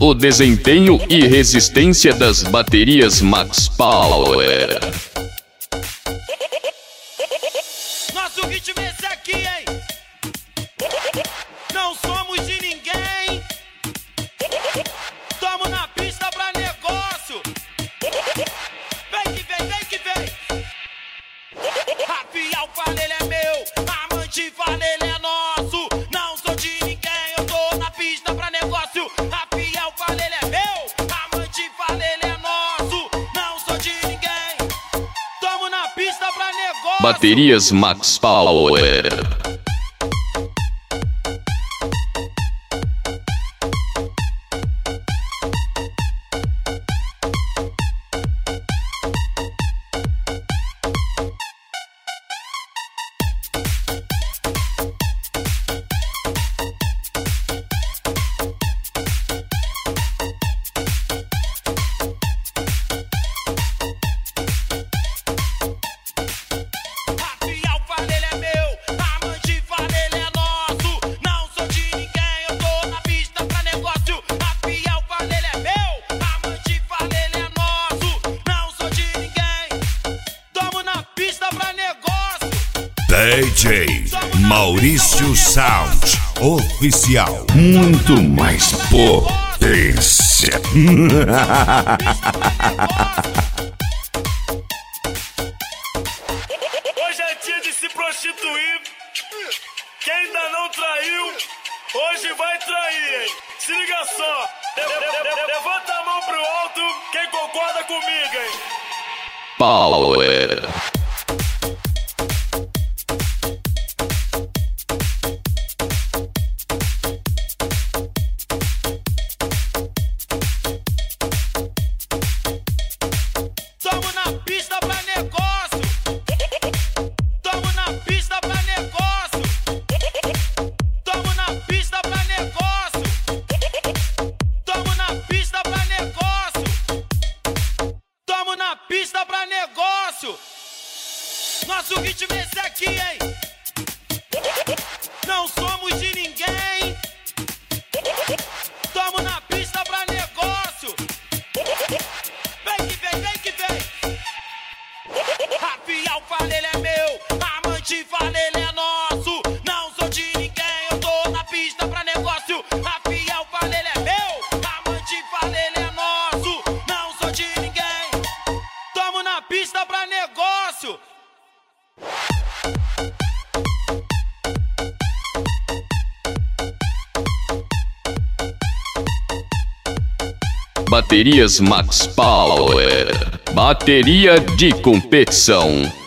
o desempenho e resistência das baterias Max Power. Nosso ritmo é esse aqui, hein? Não somos de ninguém. Tamo na pista pra negócio. Vem que vem, vem que vem. Rafiel fala, ele é meu. Amante fala, ele é nosso. Não sou de ninguém, eu tô na pista pra negócio. Rafiel fala, ele é meu. Amante fala, ele é nosso. Não sou de ninguém. Tamo na pista pra negócio. Baterias Max Power. Rafiel fala, ele é meu. Amante fala, ele é nosso. Não sou de ninguém, eu tô na pista pra negócio. Rafiel fala, ele é meu. Amante fala, ele é nosso. Não sou de ninguém. Tamo na pista pra negócio. DJ Maurício Sound Oficial. Muito mais potência. Hoje é dia de se prostituir. Quem ainda não traiu, hoje vai trair, hein? Se liga só. Levanta a mão pro alto, quem concorda comigo, hein? Power. Tamo na pista pra negócio. Tamo na pista pra negócio. Tamo na pista pra negócio. Tamo na pista pra negócio. Tamo na pista pra negócio. Nosso ritmo é esse aqui, hein? Não somos de ninguém. Tamo na pista pra negócio. Vem que vem, vem que vem. Rafiel fala, ele é meu. Amante fala, ele é nosso. Não sou de ninguém, eu tô na pista pra negócio. Rafiel fala, ele é meu. Amante fala, ele é nosso. Não sou de ninguém. Tamo na pista pra negócio. Baterias Max Power. Bateria de competição.